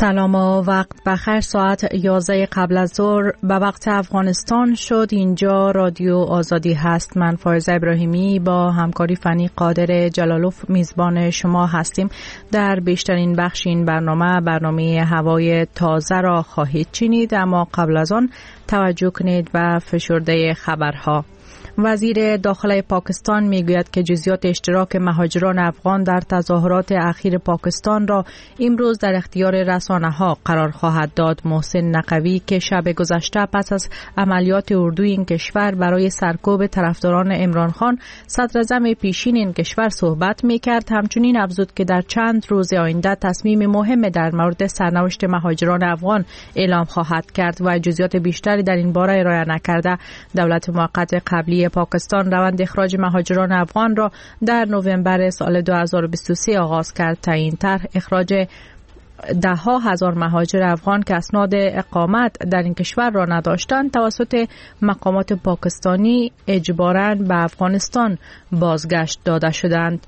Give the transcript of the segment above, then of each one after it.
سلام و وقت بخیر. ساعت 11 قبل از ظهر به وقت افغانستان شد. اینجا رادیو آزادی هست. من فایزه ابراهیمی با همکاری فنی قادر جلالوف میزبان شما هستیم. در بیشترین بخش این برنامه هوای تازه را خواهید شنید، اما قبل از آن توجه کنید به فشرده خبرها. وزیر داخله پاکستان میگوید که جزئیات اشتراک مهاجران افغان در تظاهرات اخیر پاکستان را امروز در اختیار رسانه‌ها قرار خواهد داد. محسن نقوی که شب گذشته پس از عملیات اردوی این کشور برای سرکوب طرفداران عمران خان صدراعظم پیشین این کشور صحبت میکرد، همچنین افزود که در چند روز آینده تصمیم مهم در مورد سرنوشت مهاجران افغان اعلام خواهد کرد و جزئیات بیشتری در این باره ارائه نکرده. دولت موقت قبلی پاکستان روند اخراج مهاجران افغان را در نوامبر سال 2023 آغاز کرد. تا این طرح اخراج ده‌ها هزار مهاجر افغان که اسناد اقامت در این کشور را نداشتند توسط مقامات پاکستانی اجباراً به افغانستان بازگشت داده شدند.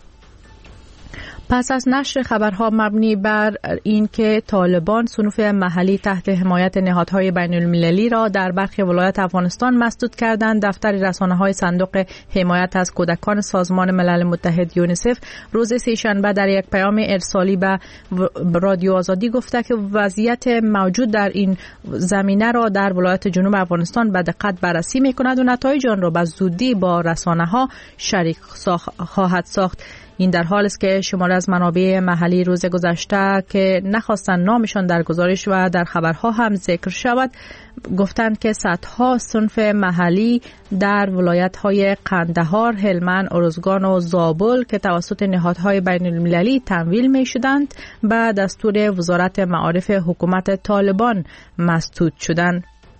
پس از نشر خبرها مبنی بر اینکه طالبان صنوف محلی تحت حمایت نهادهای بین المللی را در برخی ولایات افغانستان مسدود کردند، دفتر رسانه‌های صندوق حمایت از کودکان سازمان ملل متحد یونیسف روز سه‌شنبه در یک پیام ارسالی به رادیو آزادی گفته که وضعیت موجود در این زمینه را در ولایات جنوب افغانستان به دقت بررسی می‌کند و نتایج آن را به زودی با رسانه‌ها شریک خواهد ساخت. این در حالی است که شماری از منابع محلی روز گذشته که نخواستند نامشان در گزارش و در خبرها هم ذکر شود گفتند که صدها صنف محلی در ولایت‌های قندهار، هلمند، ارزگان و زابل که توسط نهادهای بین المللی تمویل می‌شدند به دستور وزارت معارف حکومت طالبان مسدود شدند.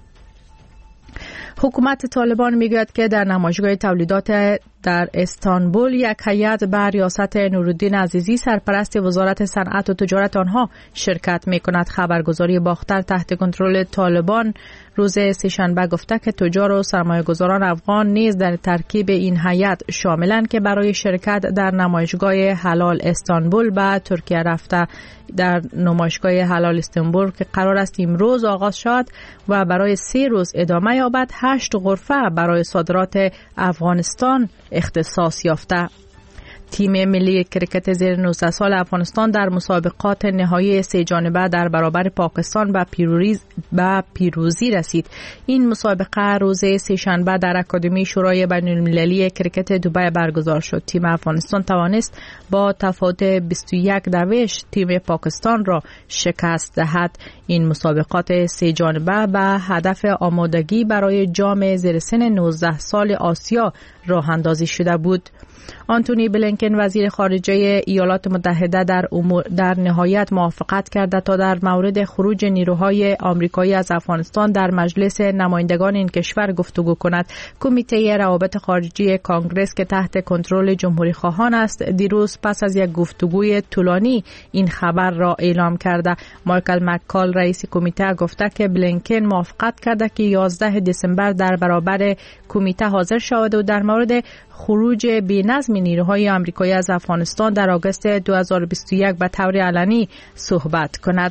حکومت طالبان میگوید که در نمایشگاه تولیدات در استانبول یک هیئت به ریاست نورالدین عزیزی سرپرست وزارت صنعت و تجارت آنها شرکت می‌کند. خبرگزاری باختر تحت کنترل طالبان روز سه‌شنبه گفته که تجار و سرمایه‌گذاران افغان نیز در ترکیب این هیئت شاملند که برای شرکت در نمایشگاه حلال استانبول به ترکیه رفته. در نمایشگاه حلال استانبول که قرار است امروز آغاز شود و برای 3 روز ادامه یابد، 8 غرفه برای صادرات افغانستان اختصاص یافته. تیم ملی کرکت زیر 19 سال افغانستان در مسابقات نهایی 3 جانبه در برابر پاکستان به پیروزی رسید. این مسابقه روز سه‌شنبه در اکادمی شورای بین المللی کرکت دبی برگزار شد. تیم افغانستان توانست با تفاوت 21 تیم پاکستان را شکست دهد. این مسابقات 3 جانبه به هدف آمادگی برای جام زیر سن 19 سال آسیا راه اندازی شده بود. آنتونی بلینکن وزیر خارجه ایالات متحده در نهایت موافقت کرده تا در مورد خروج نیروهای آمریکایی از افغانستان در مجلس نمایندگان این کشور گفتگو کند. کمیته روابط خارجی کانگرس که تحت کنترل جمهوری خواهان است دیروز پس از یک گفتگوی طولانی این خبر را اعلام کرده. مایکل مککال رئیس کمیته گفته که بلینکن موافقت کرده که 11 دسامبر در برابر کمیته حاضر شود و در مورد خروج بی‌نظم نیروهای آمریکایی از افغانستان در آگوست 2021 به طور علنی صحبت کند.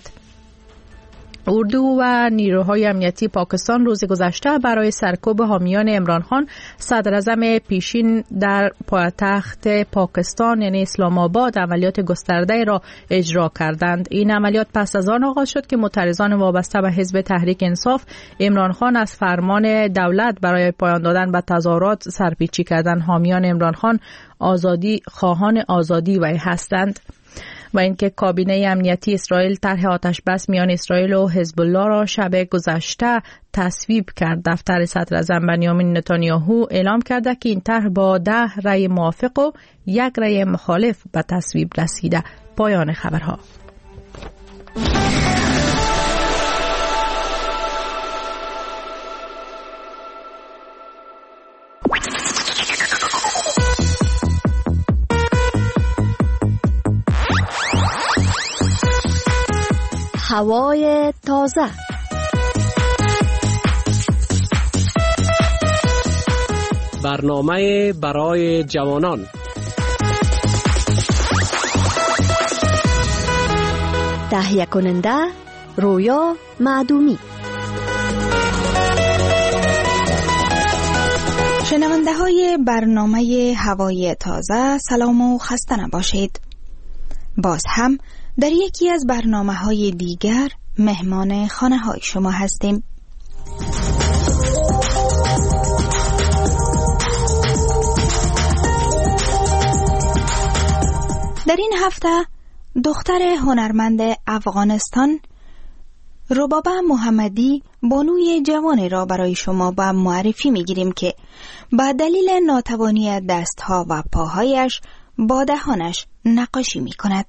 اردو و نیروهای امنیتی پاکستان روز گذشته برای سرکوب حامیان عمران خان صدراعظم پیشین در پایتخت پاکستان یعنی اسلام آباد عملیات گسترده را اجرا کردند. این عملیات پس از آن آغاز شد که معترضان وابسته به حزب تحریک انصاف عمران خان از فرمان دولت برای پایان دادن به تظاهرات سرپیچی کردند. حامیان عمران خان خواهان آزادی وی هستند و اینکه کابینه امنیتی اسرائیل طرح آتش بس میان اسرائیل و حزب الله را شب گذشته تصویب کرد. دفتر صدراعظم بنیامین نتانیاهو اعلام کرده که این طرح با 10 رأی موافق و 1 رأی مخالف به تصویب رسیده. پایان خبرها. هوای تازه. برنامه برای جوانان. تهیه کننده رویا معدومی. شنونده های برنامه هوای تازه، سلام و خسته نباشید. باز هم در یکی از برنامه های دیگر مهمان خانه های شما هستیم. در این هفته دختر هنرمند افغانستان ربابه محمدی بانوی جوانی را برای شما با معرفی میگیریم که با دلیل ناتوانی دستها و پاهایش با دهانش نقاشی می کند.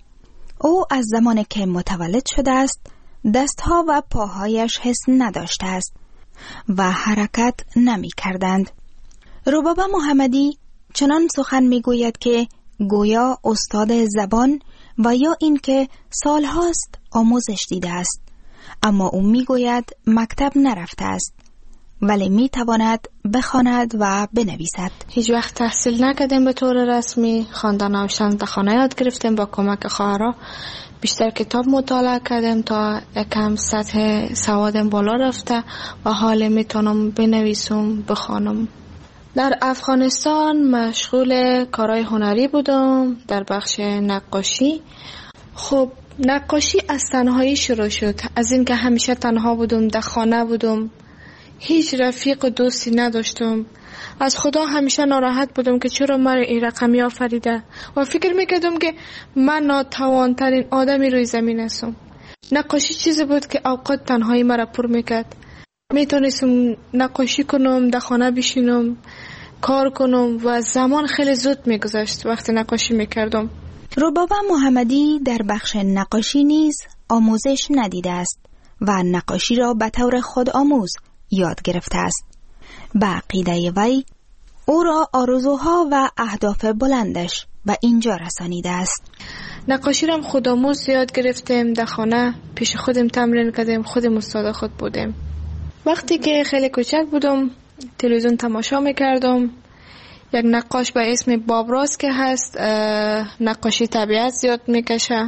او از زمانی که متولد شده است دستها و پاهایش حس نداشته است و حرکت نمی کردند. ربابه محمدی چنان سخن می گوید که گویا استاد زبان و یا اینکه سالهاست آموزش دیده است، اما او می گوید مکتب نرفته است ولی می تواند بخواند و بنویسد. هیچ وقت تحصیل نکردیم به طور رسمی، خواندن و نوشتن در خانه یاد گرفتیم با کمک خواهرها. بیشتر کتاب مطالعه کردیم تا یکم سطح سوادم بالا رفته و حال میتونم بنویسم بخوانم. در افغانستان مشغول کارهای هنری بودم در بخش نقاشی. خب نقاشی از تنهایی شروع شد، از این که همیشه تنها بودم، در خانه بودم، هیچ رفیق و دوستی نداشتم. از خدا همیشه ناراحت بودم که چرا من این رقمی آفریده و فکر میکردم که من ناتوانترین آدمی روی زمین هستم. نقاشی چیزی بود که اوقات تنهایی مرا پر میکرد. میتونستم نقاشی کنم، در خانه بشینم، کار کنم و زمان خیلی زود میگذشت وقتی نقاشی میکردم. ربابه محمدی در بخش نقاشی نیز آموزش ندیده است و نقاشی را به طور خود آموز یاد گرفته است. به عقیده وی او را آرزوها و اهداف بلندش به اینجا رسانیده است. نقاشی را خود آموز یاد گرفتیم، در خانه پیش خودم تمرین کردیم، خودم استاد خود بودیم. وقتی که خیلی کوچک بودم تلویزیون تماشا میکردم. یک نقاش به اسم بابراس که هست نقاشی طبیعت زیاد میکشه.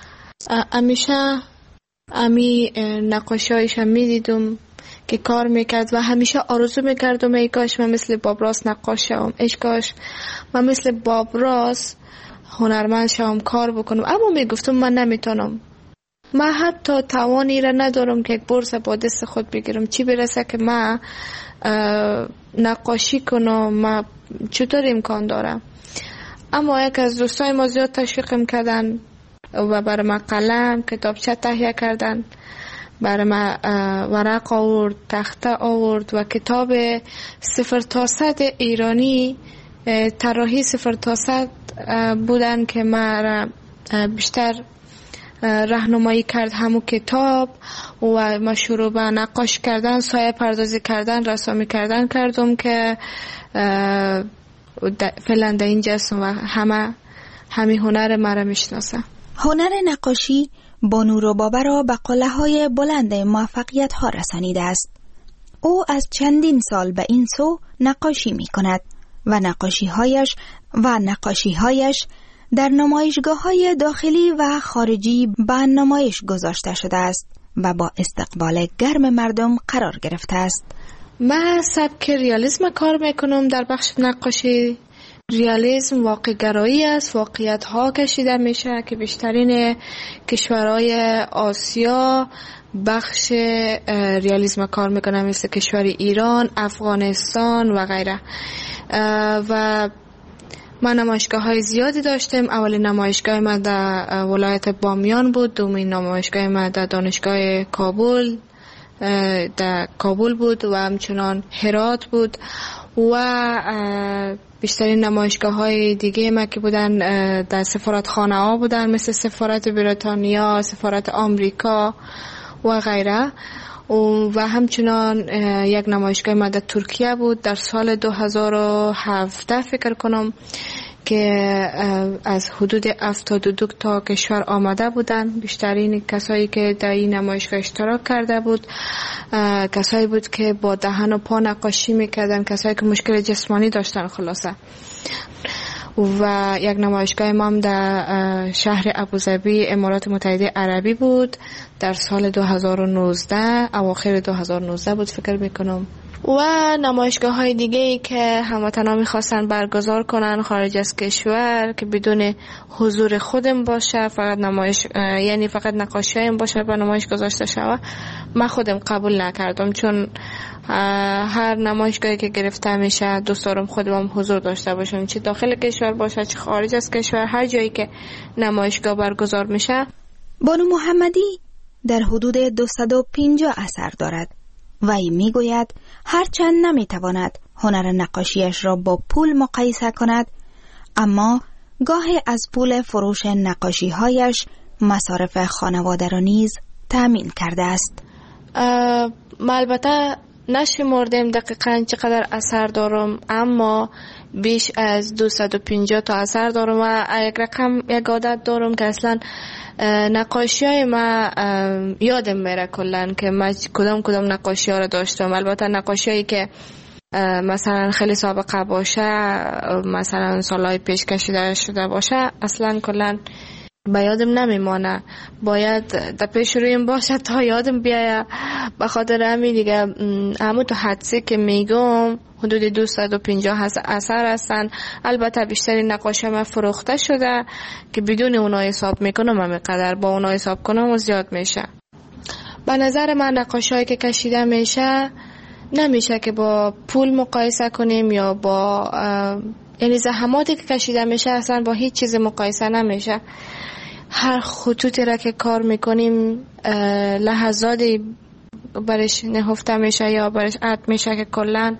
همیشه امی نقاشی هایش هم میدیدم که کار میکرد و همیشه آرزو میکردم ای کاش من مثل بابراس نقاش شوم، ای کاش من مثل بابراس هنرمند شوم، کار بکنم. اما میگفتم من نمیتونم، من حتی توانی را ندارم که یک برس با دست خود بگیرم، چی برسه که من نقاشی کنم، من چطور امکان دارم. اما یک از دوستای ما زیاد تشویقم کردن و برای من قلم کتابچه تهیه کردن، برای من ورق آورد، تخته آورد و کتاب 0 تا 100 ایرانی، طراحی 0 تا 100 بودن که من بیشتر راهنمایی کرد همون کتاب و ما شروع به نقاش کردن، سایه پردازی کردن، رسامی کردن کردم که فعلا در اینجا هستم و همه هنر مرا میشناسم. هنر نقاشی بانو ربابه را به قله‌های بلند موفقیت ها رسانیده است. او از چندین سال به این سو نقاشی می کند و نقاشی‌هایش در نمایشگاه‌های داخلی و خارجی به نمایش گذاشته شده است و با استقبال گرم مردم قرار گرفته است. من سبک ریالیسم کار میکنم در بخش نقاشی. ریالیسم واقع گرایی است، واقعیت ها کشیده میشه که بیشترین کشورهای آسیا بخش ریالیسم کار میکنن، مثل کشور ایران، افغانستان و غیره. و من نمایشگاه های زیادی داشتم. اولین نمایشگاه من در ولایت بامیان بود، دومین نمایشگاه من در دانشگاه کابل در کابل بود و همچنان هرات بود و بیشترین نمایشگاه های دیگه ما که بودن در سفارتخانه ها بودن، مثل سفارت بریتانیا، سفارت آمریکا و غیره. و همچنان یک نمایشگاه ما در ترکیه بود در سال 2017 فکر کنم که از حدود 72 تا کشور آمده بودن. بیشترین کسایی که در این نمایشگاه اشتراک کرده بود کسایی بود که با دهن و پا نقاشی میکردن، کسایی که مشکل جسمانی داشتن خلاصه. و یک نمایشگاه ما هم در شهر ابوظبی امارات متحده عربی بود در سال 2019 اواخر 2019 بود فکر میکنم. و نمایشگاه های دیگه ای که هموطنا میخواستن برگزار کنن خارج از کشور که بدون حضور خودم باشه، فقط یعنی فقط نقاشی هایم باشه و نمایش گذاشته شود، من خودم قبول نکردم، چون هر نمایشگاهی که گرفته میشه دوست دارم خودم حضور داشته باشم، چه داخل کشور باشه چه خارج از کشور، هر جایی که نمایشگاه برگزار میشه. بانو محمدی در حدود 250 اثر دارد و ای میگوید هرچند نمیتواند هنر نقاشیش را با پول مقایسه کند، اما گاهی از پول فروش نقاشی هایش مصارف خانواده را نیز تأمین کرده است. البته نشمردیم دقیقاً چقدر اثر دارم، اما بیش از 250 تا اثر دارم و یک عادت دارم که اصلا نقاشی های ما یادم میره کلن که من کدام نقاشی ها رو داشتم. البته نقاشی هایی که مثلا خیلی سابقه باشه، مثلا سالهای پیش کشیده شده باشه، اصلا کلن به یادم نمیمانه، باید در پیش رویم باشه تا یادم بیایه. به خاطر همین دیگه همون تو حدسی که میگم حدود 250 اثر هستن. البته بیشتری نقاشی من فروخته شده که بدون اونا حساب میکنم، همینقدر با اونا حساب کنم و زیاد میشه. به نظر من نقاشی هایی که کشیده میشه نمیشه که با پول مقایسه کنیم یا با یعنی زحماتی که کشیده میشه اصلا با هیچ چیز مقایسه نمیشه. هر خطوطی را که کار میکنیم لحظاتی برش نهفته میشه یا برش عد میشه که کلن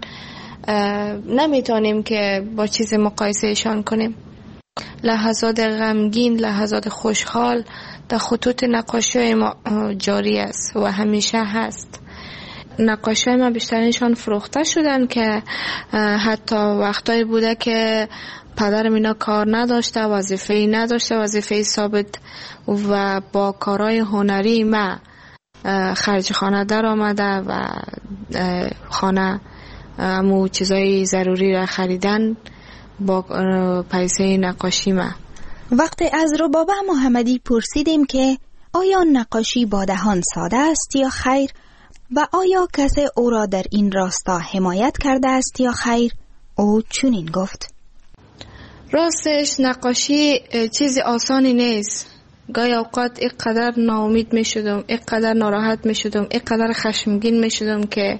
نمیتونیم که با چیز مقایسه ایشان کنیم. لحظات غمگین، لحظات خوشحال در خطوط نقاشی ما جاری است و همیشه هست. نقاشی ما بیشترینشان فروخته شدن که حتی وقتایی بوده که پدرم اینا کار نداشته، وظیفه‌ای نداشته، وظیفه ثابت، و با کارهای هنری ما خرج خانه در آمده و خانه همو چیزای ضروری را خریدن با پیسه نقاشی ما. وقتی از ربابه محمدی پرسیدیم که آیا نقاشی با دهان ساده است یا خیر و آیا کسی او را در این راستا حمایت کرده است یا خیر، او چنین گفت: راستش نقاشی چیز آسانی نیست. گاهی اوقات اینقدر ناامید می شدم، اینقدر ناراحت می شدم، اینقدر خشمگین می شدم که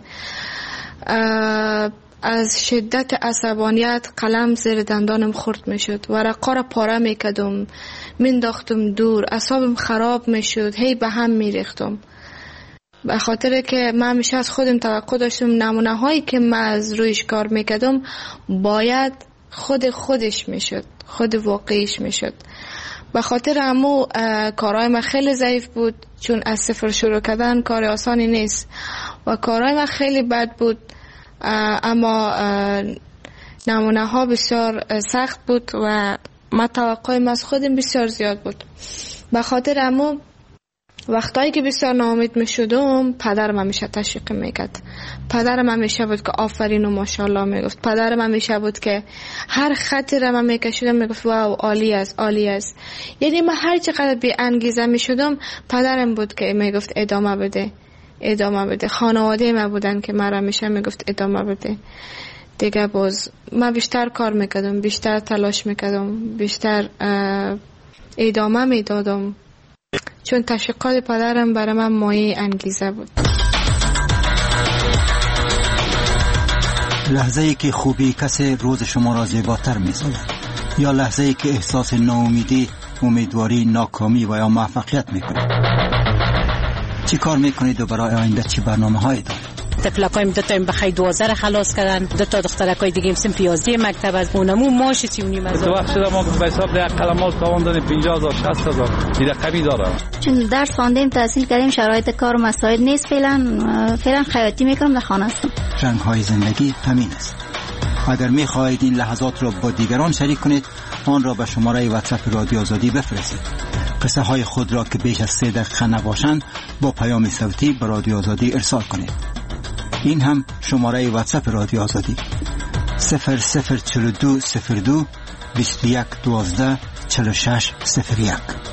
از شدت عصبانیت قلم زیر دندانم خورد می شد، ورقا را پاره می کدم، مینداختم دور، اعصابم خراب می شد، هی به هم می ریختم. به خاطر که من همیشه از خودم توقع داشتم نمونه هایی که من از رویش کار می کدم باید خودش می شد، خود واقعیش می شد. به خاطر همو کارهای من خیلی ضعیف بود، چون از صفر شروع کردن کار آسانی نیست و کارهای من خیلی بد بود، اما نمونه ها بسیار سخت بود و من توقعم از خودم بسیار زیاد بود. به خاطر همو وقتایی که بسیار ناامید می شدم پدرم همیشه تشویق میکرد. پدرم همیشه بود که آفرین و ماشاءالله میگفت. پدرم همیشه بود که هر خطی را من میکشیدم میگفت واو عالی است، عالی است. یعنی من هر چقدر بی انگیزه می شدم پدرم بود که میگفت ادامه بده، ادامه بده. خانواده من بودن که من همیشه میگفت ادامه بده. دیگه باز من بیشتر کار میکردم، بیشتر تلاش میکردم، بیشتر ادامه میدادم، چون تشویقات پدرم برای من مایه انگیزه بود. لحظه ای که خوبی کسی روز شما را زیباتر می‌سازد یا لحظه ای که احساس ناامیدی، امیدواری، ناکامی و یا موفقیت می‌کنید؟ چی کار می‌کنید و برای آینده چه برنامه‌هایی دارید؟ تفلقایم دو تا بخیر 12 خلاص کردن، دو تا دخترکای دیگه سن 11 مکتب از اونمو ماش 39 مزار. تو وقت شده ما به حساب ده قلمات تاوان دادیم 50000 60000 این رقمی داره. چون درس خواندیم، تحصیل کردیم، شرایط کار و مساعد نیست، فعلا خیاطی میکنم، در خانه هستم. رنگ‌های زندگی همین است. اگر می‌خواهید این لحظات را با دیگران شریک کنید، آن را به شماره واتساپ رادیو آزادی بفرستید. قصه های خود را که بیش از 3 دقیقه نباشند با پیام صوتی به رادیو آزادی ارسال کنید. این هم شماره واتساپ رادیو آزادی 004202 2112 4601.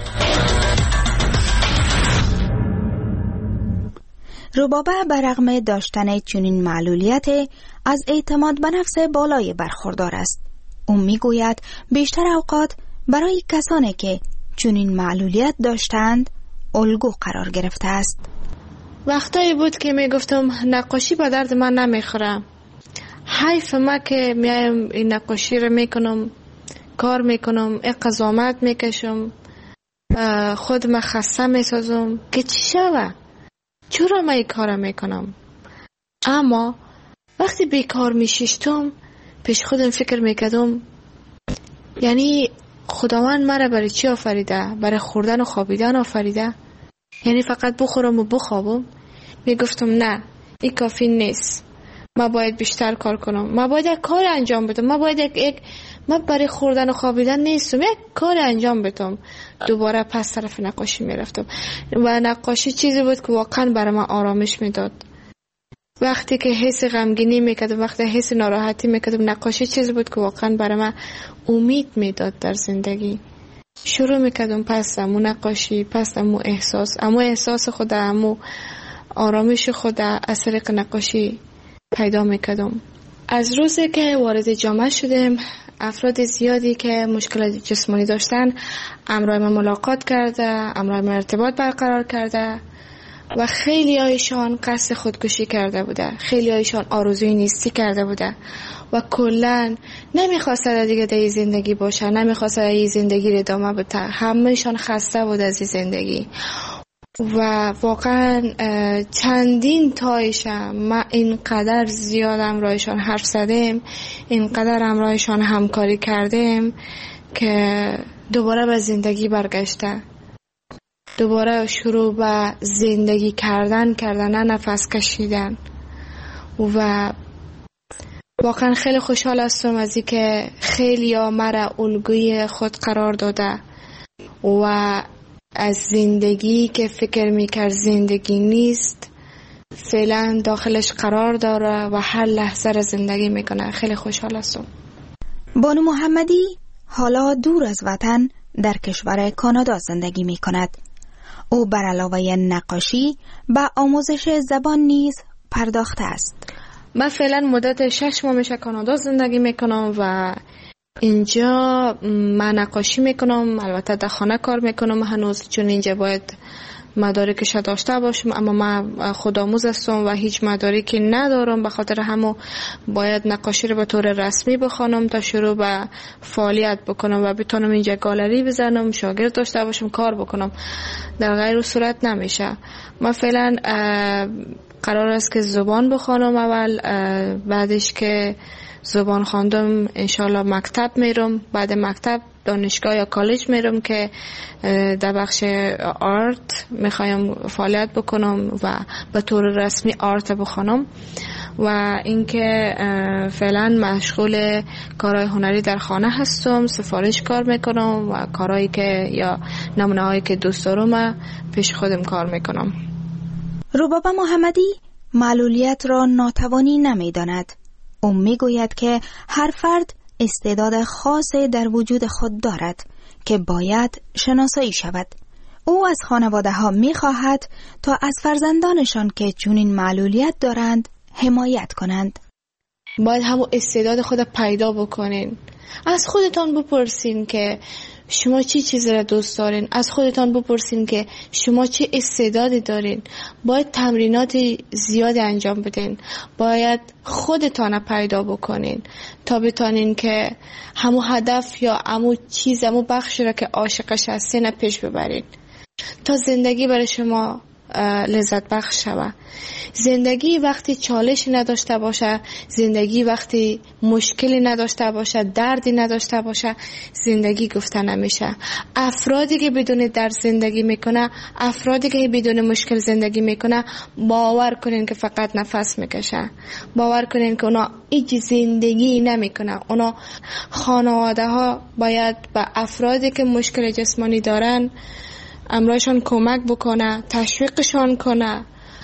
ربابه برغم داشتن چنین معلولیت از اعتماد به نفس بالای برخوردار است. او میگوید بیشتر اوقات برای کسانی که چنین معلولیت داشتند الگو قرار گرفته است. وقتایی بود که میگفتم نقاشی به درد من نمیخوره، حیف ما که میایم این نقاشی رو میکنم، کار میکنم، قضاوت میکشم، خود ما خسته میسازم که چی شوه، چرا ما این کار میکنم. اما وقتی بیکار میشیشتم پیش خودم فکر میکردم یعنی خداوند مرا برای چی آفریده؟ برای خوردن و خوابیدن آفریده؟ یعنی فقط بخورم و بخوابم؟ میگفتم نه، این کافی نیست، ما باید بیشتر کار کنم، ما باید یک کار انجام بدم، ما برای خوردن و خوابیدن نیستم، یک کار انجام بدم. دوباره پس طرف نقاشی میرفتم و نقاشی چیزی بود که واقعا برای من آرامش میداد. وقتی که حس غمگینی میکردم، وقتی حس ناراحتی میکردم، نقاشی چیزی بود که واقعا برای من امید میداد در زندگی. شروع میکردم پس امو نقاشی، پس امو احساس خود، امو آرامش خود از طریق نقاشی پیدا میکردم. از روزی که وارد جامعه شدم، افراد زیادی که مشکل جسمانی داشتن همراه من ملاقات کرده، همراه من ارتباط برقرار کرده و خیلی هایشان قصد خودکشی کرده بوده، خیلی هایشان آرزوی نیستی کرده بوده و کلن نمیخواسته دیگه در زندگی باشه، نمیخواسته این زندگی رو ادامه بده، همهشان خسته بود از زندگی. و واقعا چندین تایشم ما اینقدر زیاد همراهشان حرف زدیم، اینقدر همراهشان همکاری کردیم که دوباره به زندگی برگشته، دوباره شروع به زندگی کردن، نفس کشیدن. و واقعا خیلی خوشحال هستم از این که خیلی ها مرا الگوی خود قرار داده و از زندگی که فکر میکرد زندگی نیست فعلا داخلش قرار داره و هر لحظه را زندگی میکنه. خیلی خوشحال هستم. بانو محمدی حالا دور از وطن در کشور کانادا زندگی میکند. او بر علاوه نقاشی به آموزش زبان نیز پرداخته است. من فعلا مدت 6 ماه میشه کانادا زندگی میکنم و اینجا من نقاشی میکنم، البته در خانه کار میکنم هنوز، چون اینجا باید مدارکش داشته باشم، اما من خودآموز هستم و هیچ مدارکی ندارم، به خاطر همون باید نقاشی رو به طور رسمی بخوانم تا شروع به فعالیت بکنم و بتونم اینجا گالری بزنم، شاگرد داشته باشم، کار بکنم. در غیر صورت نمیشه. من فعلا قرار است که زبان بخوانم اول، بعدش که زبان خواندم انشالله مکتب میرم، بعد مکتب دانشگاه یا کالج میرم که در بخش آرت میخوایم فعالیت بکنم و به طور رسمی آرت بخوانم. و اینکه فعلا مشغول کارهای هنری در خانه هستم، سفارش کار میکنم و کارهایی که یا نمونه هایی که دوست دارم پیش خودم کار میکنم. ربابه محمدی معلولیت را ناتوانی نمیداند. او میگوید که هر فرد استعداد خاصی در وجود خود دارد که باید شناسایی شود. او از خانواده ها میخواهد تا از فرزندانشان که چنین معلولیت دارند حمایت کنند. باید همون استعداد خود پیدا بکنین. از خودتان بپرسین که شما چی چیزی را دوست دارین، از خودتان بپرسین که شما چه استعدادی دارین. باید تمرینات زیاد انجام بدین، باید خودتان پیدا بکنین تا بتونین که همو هدف یا همو چیز، همو بخشی را که عاشقش هستین پیش ببرین تا زندگی برای شما لذت بخش شود. زندگی وقتی چالشی نداشته باشه، زندگی وقتی مشکلی نداشته باشه، دردی نداشته باشه، زندگی گفته نمیشه. افرادی که بدون درد زندگی میکنه، افرادی که بدون مشکل زندگی میکنه، باور کنین که فقط نفس میکشه. باور کنین که اونا هیچ زندگی نمیکنه. اونا خانواده ها باید به افرادی که مشکل جسمانی دارن امرایشان کمک بکنه، تشویقشان کنه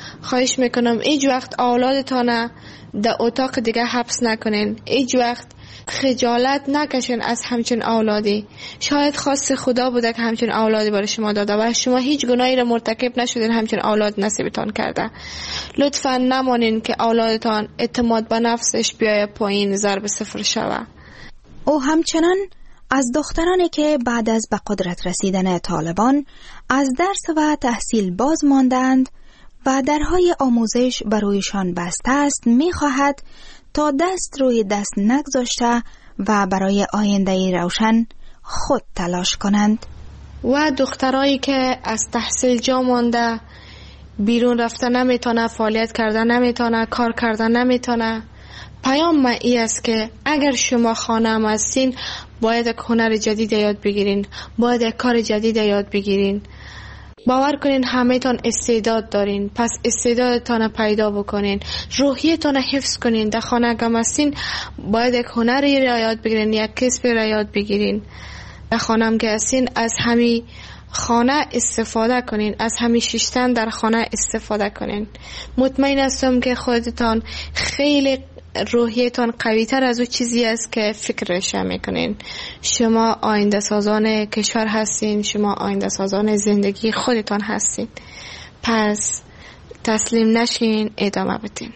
خواهش میکنم هیچ وقت اولادتان در اتاق دیگه حبس نکنین. هیچ وقت خجالت نکشین از همچین اولادی. شاید خواست خدا بوده که همچین اولادی برای شما داده و شما هیچ گناهی را مرتکب نشدین، همچین اولاد نصیبتان کرده. لطفا نمانین که اولادتان اعتماد به نفسش بیای پایین، ضرب صفر شوه. او همچنان از دخترانی که بعد از به قدرت رسیدن طالبان از درس و تحصیل باز ماندند و درهای آموزش برویشان بسته است می‌خواهد تا دست روی دست نگذاشته و برای آینده روشن خود تلاش کنند. و دخترایی که از تحصیل جا مانده، بیرون رفته نمیتونه، فعالیت کردن نمیتونه، کار کردن نمیتونه، پیام من ای است که اگر شما خانه هم هستین باید یک هنر جدید یاد بگیرین، باید یک کار جدید یاد بگیرین. باور کنین همه تان استعداد دارین، پس استعدادتان پیدا بکنین، روحیتان حفظ کنین. در خانه گم هستین باید یک هنری را یاد بگیرین، یک کسبی را یاد بگیرین. در خانه هم که هستین از همین خانه استفاده کنین، از همین شیشتن در خانه استفاده کنین. مطمئن هستم که خودتان خیلی روحیتان قوی تر از او چیزی است که فکرش میکنین. شما آینده سازان کشور هستین، شما آینده سازان زندگی خودتان هستین. پس تسلیم نشین، ادامه بدین.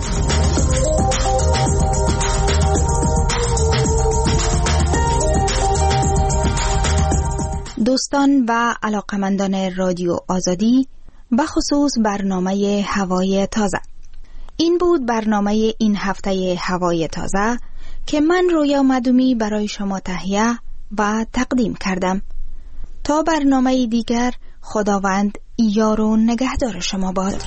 دوستان و علاقمندان رادیو آزادی، بخصوص برنامه هوای تازه، این بود برنامه این هفته هوای تازه که من رویا مدومی برای شما تهیه و تقدیم کردم. تا برنامه دیگر، خداوند یار و نگهدار شما باد.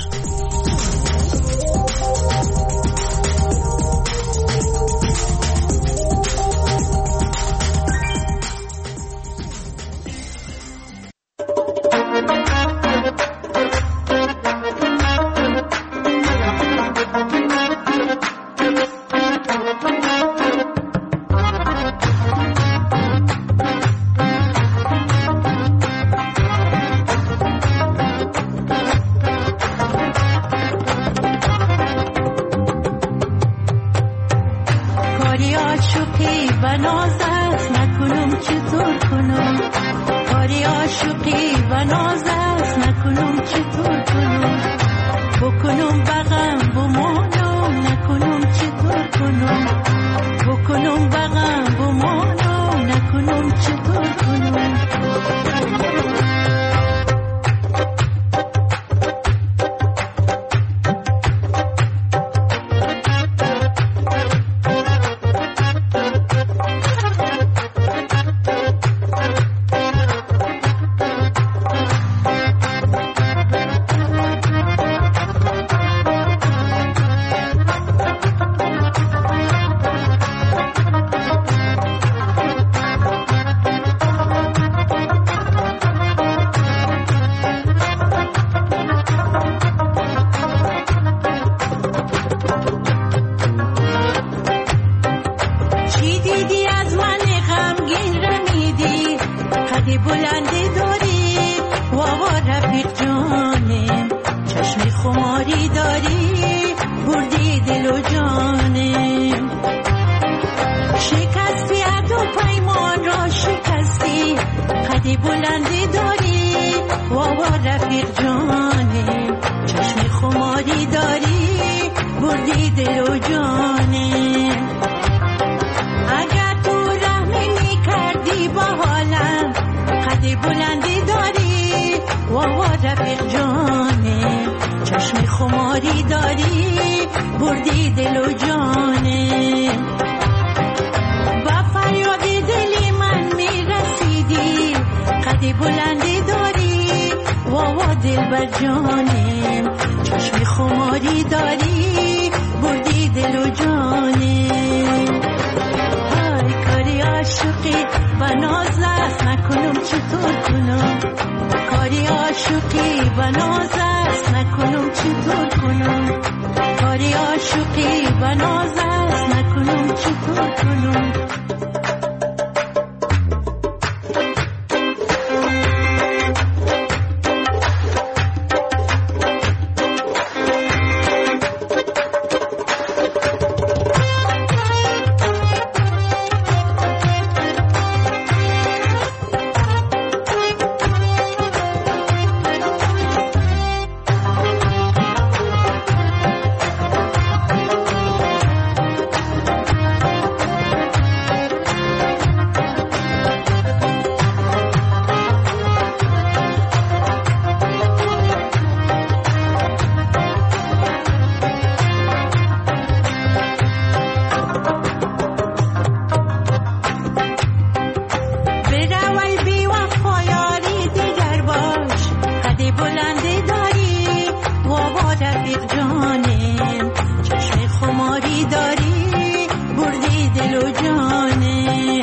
و جانه.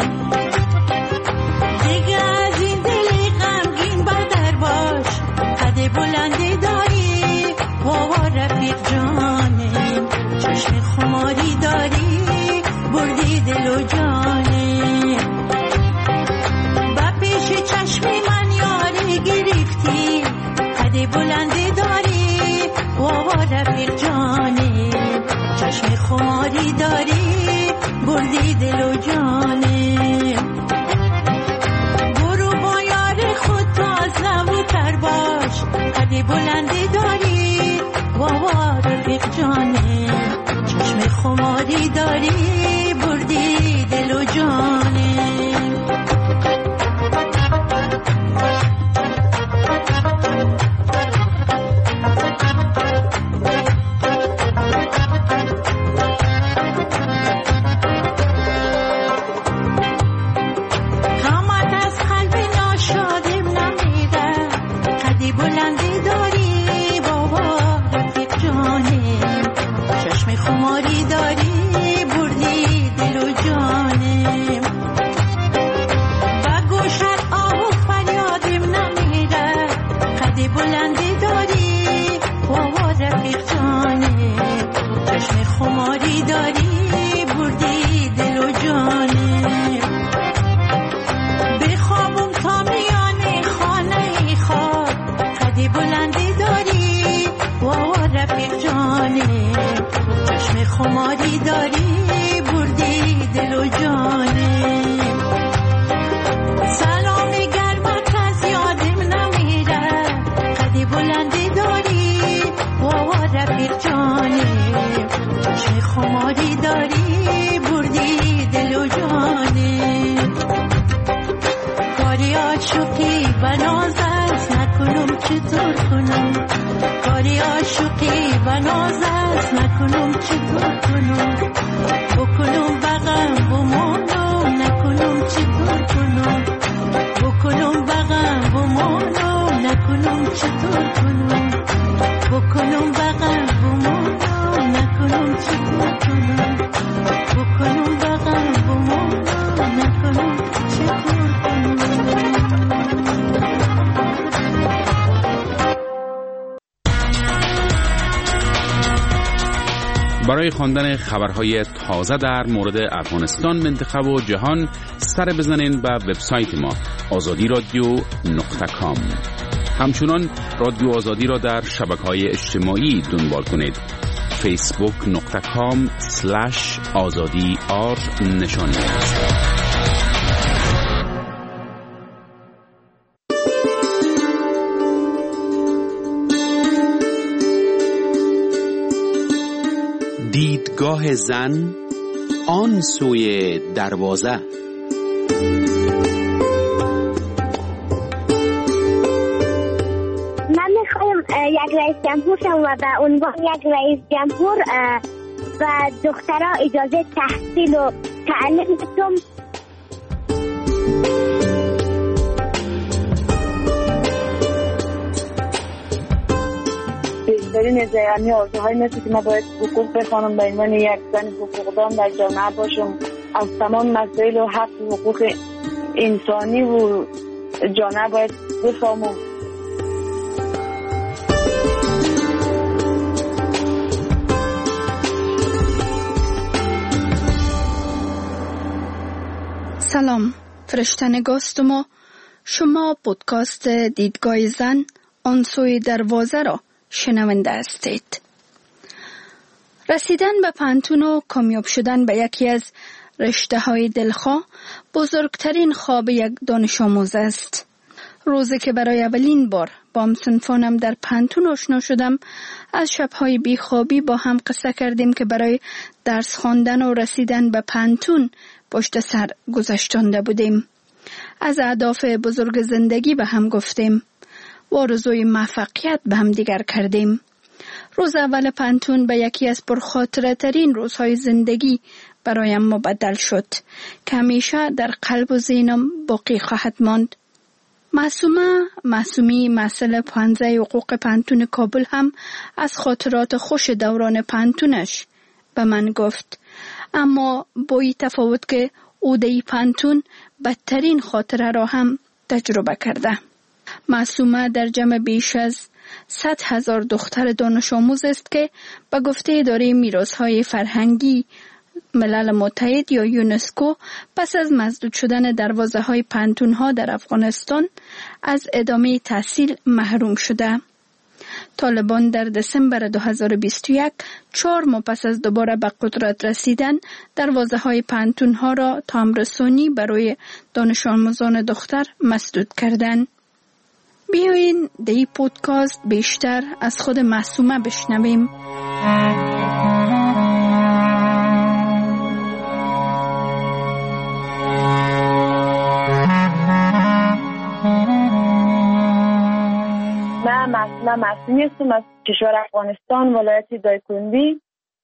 دیگه از این دل غمگین بدر باش، قد بلندی داری بابا رفیق جانه. چشم خماری داری بردی دل و جانه. با پیش چشم من یاری گرفتی، قد بلندی داری بابا رفیق جانه. چشم خماری داری بردی دل و جانه. برو با یار خود تازه و تر باش، قد بلندی داری بابا رفیق جانه. چشم خماری داری بردی دل و جانه. بلندی داری بابا رفیق جانه. چشم خماری داری بردی دل و جانه. با گوشت آه و فریادم نمیره، قد بلندی داری بابا رفیق جانه. چشم خماری داری بردی دل و جانه. بخوابم تا میانه خانه خواب، بلندی داری بابا رفیق جانه. چشم خماری داری بردی دل و جانه. سلام گرمت از یادم نمیره، قد بلندی داری بابا رفیق جانه. چشم خماری داری بردی دل و جانه. کاری عاشقی بناز است نکنم چطور کنم، کاری عاشقی بناز است نکنم چطور کنم. بکنم بغم بمانم نکنم چطور کنم. بکنم بغم بمانم نکنم چطور کنم. بکنم بغم بمانم نکنم چطور کنم. بکنم بغم بمانم نکنم چطور کنم. برای خواندن خبرهای تازه در مورد افغانستان، منطقه و جهان سر بزنین به وبسایت ما azadi.radio.com. همچنان رادیو آزادی را در شبکه‌های اجتماعی دنبال کنید. facebook.com/azadi نشانی است. دیدگاه زن آن سوی دروازه. من میخوایم یک رئیس جمهور شم و به عنوان یک رئیس جمهور و دخترها اجازه تحصیل و تعلیم بدم. بیشترین یعنی آرزوهای مثل که ما باید حقوق بخوانم به عنوان یک زن حقوقدان در جامعه باشم، از تمام مسائل و حق و حقوق انسانی و جامعه باید بفهمم. سلام، فرشته نگاست ما. شما پودکاست دیدگاه زن آن سوی دروازه را شنونده هستید. رسیدن به پانتون و کامیاب شدن به یکی از رشته‌های دلخواه بزرگترین خواب یک دانش آموز است. روزی که برای اولین بار با همسنفانم در پانتون آشنا شدم، از شب‌های بیخوابی با هم قصه کردیم که برای درس خواندن و رسیدن به پانتون پشت سر گذشتانده بودیم. از اهداف بزرگ زندگی به هم گفتیم و آرزوی موفقیت به هم دیگر کردیم. روز اول پانتون به یکی از پرخاطره ترین روزهای زندگی برایم مبدل شد که همیشه در قلب و ذهنم باقی خواهد ماند. معصومی مسئله 15 حقوق پانتون کابل هم از خاطرات خوش دوران پانتونش به من گفت. اما با این تفاوت که او در پانتون بدترین خاطره را هم تجربه کرده. معصومه در جمع بیش از 100,000 دختر دانش آموز است که به گفته اداره میراث‌های فرهنگی ملل متحد یا یونسکو پس از مسدود شدن دروازه‌های پانتون‌ها در افغانستان از ادامه تحصیل محروم شده. طالبان در دسامبر 2021 4 ماه پس از دوباره به قدرت رسیدن دروازه‌های پانتون‌ها را تامرسانی برای دانش آموزان دختر مسدود کردند. بیایید در این پودکاست بیشتر از خود معصومه بشنویم. من معصومی هستم از کشور افغانستان، ولایت دایکندی.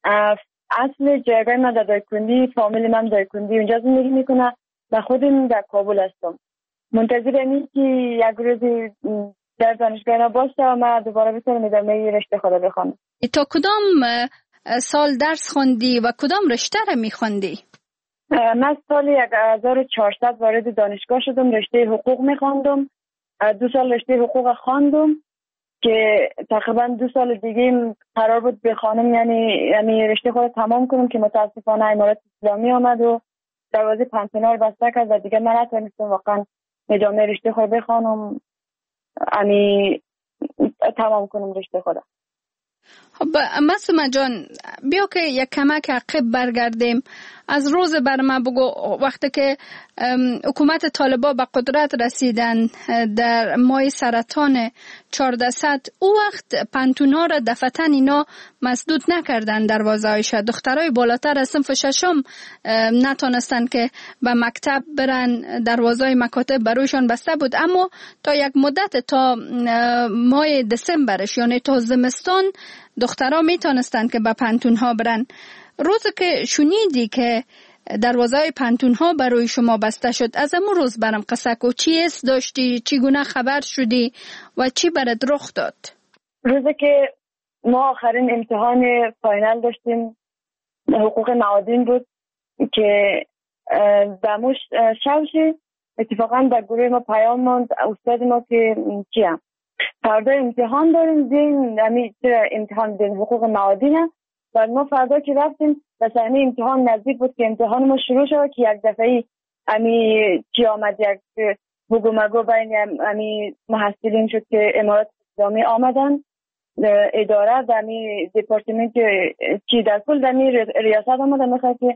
اصل جایگاه من در دایکندی، فامیل من دایکندی اونجا زندگی میکنه و خودم در کابل هستم. منتظر اینی که یک روزی در دانشگاه باشم و دوباره بتونم ادامه رشته خود بخونم. تا کدام سال درس خوندی و کدام رشته را میخوندی؟ من سال 1400 وارد دانشگاه شدم، رشته حقوق میخوندم. 2 سال رشته حقوق خواندم که تقریبا 2 سال دیگه قرار بود بخوانم، یعنی رشته خود تمام کنم که متاسفانه امارات اسلامی آمد و دروازه پانتون‌ها رو بسته کرد و دیگه من نتونستم واقعا ادامه رشته خود بخوانم، یعنی تمام کنم رشته خودم. خب معصومه جان، بیا که یک کمک عقب برگردیم. از روز بر ما بگو، وقتی که حکومت طالبان به قدرت رسیدن در ماه سرطان 1400، او وقت پانتون‌ها را دفعتاً اینا مسدود نکردن دروازه‌هایش. دخترای بالاتر از صنف ششم نتونستن که به مکتب برن، دروازه‌های مکاتب برایشان بسته بود. اما تا یک مدت، تا ماه دسامبرش یعنی تا زمستان، دخترها میتونستن که به پانتون‌ها برن. روزی که شنیدی که دروازه‌های پانتون‌ها برای شما بسته شد، از امون روز برام قصه کو. چی حس داشتی؟ چگونه خبر شدی و چی برات رخ داد؟ روزی که ما آخرین امتحان فاینال داشتیم، حقوق معادن بود که دموش شوشی، اتفاقا در گروه ما پیام ماند استاد ما که چیم فردا امتحان داریم، دین امتحان دین حقوق معادن. و ما فردا که رفتیم و صحنه امتحان نزدیک بود که امتحان ما شروع شد که یک دفعه چی آمد، یک بگو مگو بین محصلین شد که امارات اسلامی آمدن، اداره دمی دپارتمنت چی در کل دمی ریاست آمدن میخواد که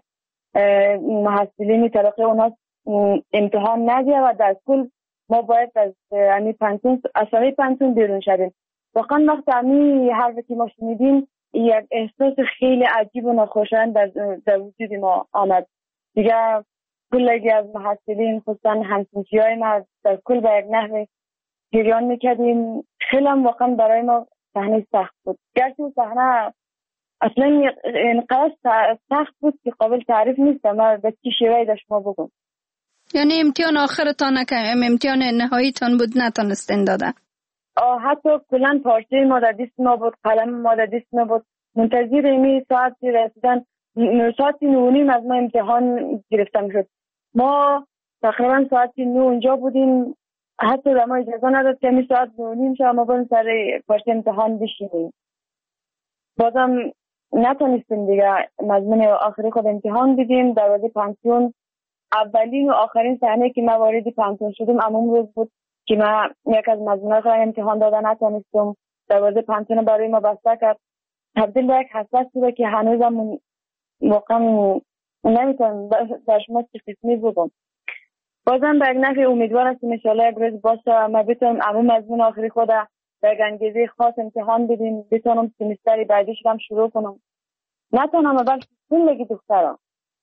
محصلین طبقه اونا امتحان ندیه و در کل ما باید از پانتون اصلاحی پانتون بیرون شدیم. واقعا وقت حرفی که ما شنیدیم یک احساس خیلی عجیب و ناخوشایند در وجود ما آمد. دیگه کلگی از محصلین خصوصا همسنفیای ما در کل به یک نحو گریان میکردیم. خیلی هم واقعا برای ما صحنه سخت بود. گرچه صحنه اصلا اینقدر سخت بود که قابل تعریف نیست. ما به چی شیوهی داشت ما بگم. یعنی امتحان آخرتان امتحان نهاییتان بود نتونستین دادن؟ حتی کلن پارچه ما در دست ما بود، قلم ما در دست ما بود. منتظر ایمی ساعتی رسیدن، ساعت 9:30 از ما امتحان گرفتم شد. ما تقریبا ساعت 9 اونجا بودیم، حتی در ما اجازه نداد که می ساعت 9:30 شد ما بریم سر پارچه امتحان بشینیم. بازم نتونستیم دیگه مضمون آخری خود امتحان بدیم. دروازه پانتون اولین و آخرین صحنه که ما وارد پانتون شدیم همون روز بود که ما یک از مضمون‌ها رو امتحان دادن نتونستم. دروازه پانتون برای ما بسته کرد. تبدیل به یک حسرت شده که هنوزم واقعا نمیتونم در شما چه قسمی بگم. بازم به یک نحو امیدوار هستم انشاءالله یک روز باشه ما بتونم همون مضمون آخری خود به یک انگیزه خاص امتحان بدیم، بتونم سمستری بعدیش هم شروع کنم. نتونم بلکه زندگی دخترها.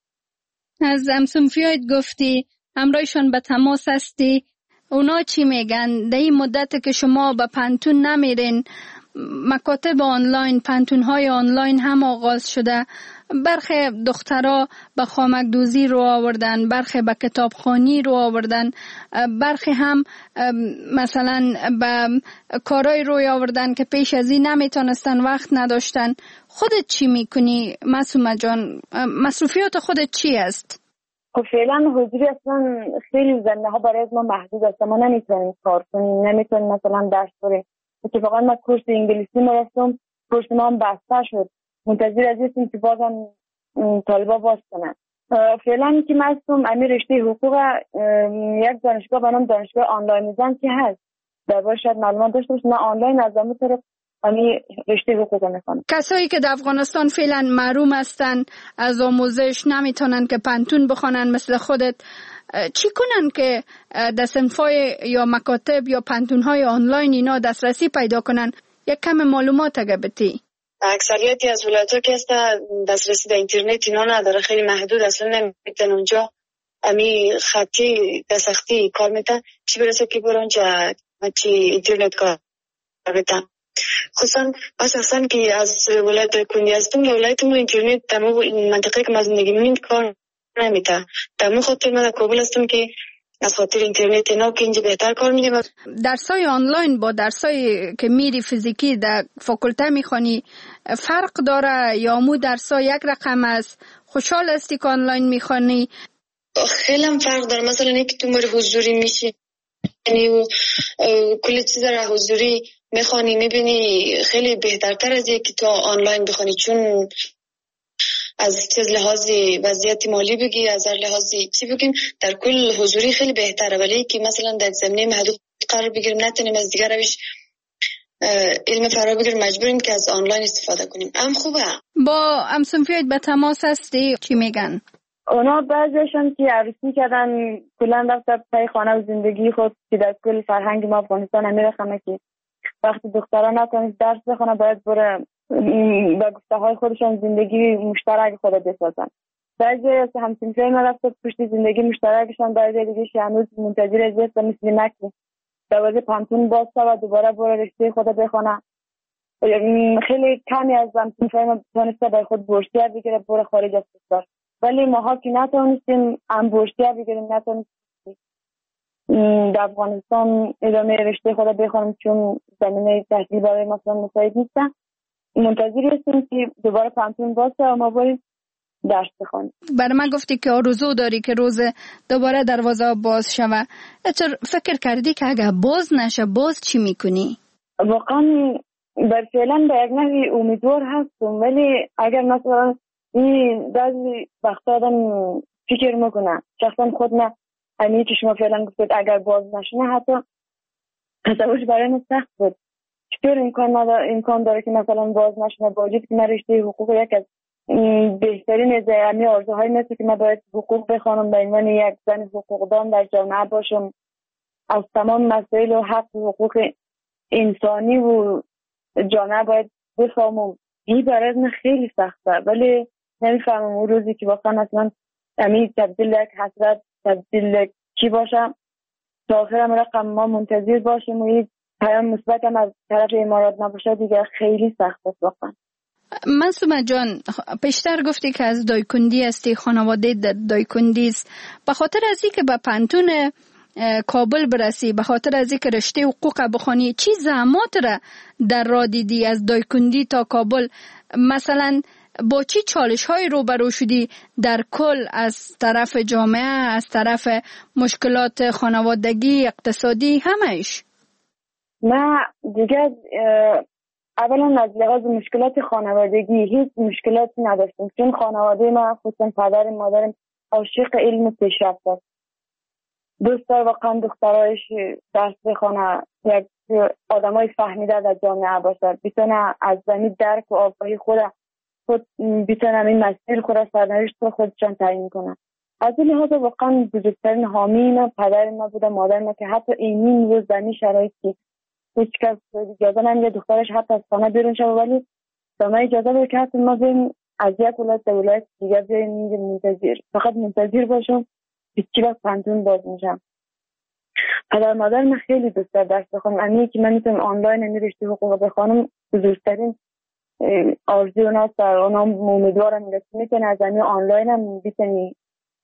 از همسنفیایت گفتی همراهشون به تماس هستی، اونا چی میگن؟ در این مدت که شما به پانتون نمیرین، مکاتب آنلاین، پانتون‌های آنلاین هم آغاز شده، برخی دخترها به خامک دوزی رو آوردن، برخی به کتابخوانی رو آوردن، برخی هم مثلا به کارهای روی آوردن که پیش از این نمیتونستن، وقت نداشتن. خودت چی میکنی معصومه جان؟ مصروفیات خودت چی است؟ خب فعلا حضوری اصلا خیلی زمینه ها برای ما محدود است. ما نمیتونیم کار کنیم، نمیتونیم مثلا درس بریم. اتفاقا من کورس انگلیسی ما رفتم، کورس ما هم بسته شد. منتظر از هستیم که بازم طالبا باز کنن. فعلا که من هستم امیر رشته حقوق یک دانشگاه به نام دانشگاه آنلاین میزان که هست، در باید معلومات داشته باشم. من آنلاین از همون طرف رشته حقوق میخوانم. کسایی که در افغانستان فعلا محروم هستن از آموزش، نمیتونن که پانتون بخونن مثل خودت، چی کنن که در صنفای یا مکاتب یا پانتون‌های آنلاین اینا دسترسی پیدا کنن؟ یک کم معلومات اگه بتی. اکثریتی از ولایت‌ها که است دسترسی به اینترنت اینا نداره، خیلی محدود، اصلا نمیتونن اونجا امی خطی دستخطی کار میتن، چی برسه که برن اونجا چی اینترنت کار بتن. خصوصا اساساً که از ولایت کنی هستم، ولایت ما اینترنت در منطقه که ما زندگی می‌کنیم کار نمیته. در مو خاطر من در کابل هستم که از خاطر اینترنت اینا که اینجا بهتر کار می‌کنیم. درسای آنلاین با درسای که میری فیزیکی در فاکولته میخونی فرق داره یا مو درسای یک رقم است؟ خوشحال هستی که آنلاین میخونی؟ خیلی هم فرق داره. مثلا اینکه تو مر حضوری میشی یعنی کل چیز را حضوری میخوانی میبینی خیلی بهترتر از اینکه تو آنلاین بخونی، چون از چیز لحاظی وضعیت مالی بگی، از لحاظی چی بگیم، در کل حضوری خیلی بهتره. ولی که مثلا در زمینه محدود قرار بگیریم، نتونیم از دیگر روش علم فرا بگیریم، مجبوریم که از آنلاین استفاده کنیم. خوبه. با همسنفیات به تماس هستی؟ چی میگن؟ اونا بعضیشون که عروسی کردن کلا رفتن پای خانه و زندگی خود که در کل فرهنگ ما افغانستان هم میرخمه که وقتی دخترها نتونست درس بخونه باید بره با گفته های خودشان زندگی مشترک خود بسازن. بعضی از همسنفیای ما رفته پشت زندگی مشترکشان، بعضی دیگه هنوز منتظر از است مثل نکن دوازه پانتون باز و دوباره بره رشته خود بخونه. خیلی کمی از همسنفیای ما تونسته برای خود بورسیه بگیره بره خارج از کشور، ولی ماها که نتونستیم هم بورسیه بگیریم، نتونستیم در افغانستان ادامه رشته خود بخونیم چون زمینه تحصیل برای مثلا مساعد نیستن. منتظر هستیم که دوباره پانتون باز و ما بریم درس بخونیم. برای من گفتی که آرزو داری که روز دوباره دروازه باز شوه. فکر کردی که اگه باز نشه باز چی میکنی؟ واقعا بر فعلا به یک نحوی امیدوار هستم، ولی اگر مثلا این بعضی وقتا آدم فکر میکنه شخصا خود نه همین که شما فعلا گفتید اگر باز نشونه حتی تصورش برای من سخت بود. چطور امکان داره که مثلا باز نشونه با وجود که من رشته حقوق یک از بهترین از همه آرزوهای مثل که من باید حقوق بخوانم به عنوان یک زن حقوقدان در جامعه باشم، از تمام مسائل و حق و حقوق انسانی و جامعه باید بفهمم. این برای من خیلی سخته، ولی نمیفهمم اون روزی که واقعا اصلا همین تبدیل یک حسرت تبدیل کی باشم تا آخرم رقم ما منتظر باشیم و این پیام مثبت هم از طرف امارات نباشه دیگه خیلی سخت است واقعا. معصومه جان، پیشتر گفتی که از دایکندی هستی، خانواده دایکندی است. به خاطر از اینکه به پانتون کابل برسی، به خاطر از اینکه رشته حقوق بخونی، چی زحمات را در راه دیدی از دایکندی تا کابل؟ مثلا با چی چالش های روبرو شدی در کل از طرف جامعه، از طرف مشکلات خانوادگی، اقتصادی، همهش؟ نه دیگه اولا از لحاظ مشکلات خانوادگی هیچ مشکلاتی نداشتم، چون خانواده من خصوصا پدر مادرم عاشق علم و پیشرفت است. دوست داره واقعا دخترایش درس بخونه، یک آدمای فهمیده در جامعه باشه، بتونه از زمین درک و آگاهی خود بتونن این مسیر خود را سرنوشت خودشان تعیین کنن. از این لحاظ واقعا بزرگترین حامی ما پدر ما بوده، مادر ما که حتی این روز زمین شرایطی هیچ کس اجازه نمیده دخترش حتی از خانه بیرون شد، ولی ما اجازه بده که حتی ما بریم از یک ولایت به ولایت دیگه بریم منتظر، فقط منتظر باشم که چی وقت پانتون باز میشم. پدر مادر من خیلی دوست داره درس بخونم، امی که من میتونم آنلاین رشته حقوق بخونم بزرگترین آرزو اوناست و اونا امیدوارم میتونی از همین آنلاین هم بتونی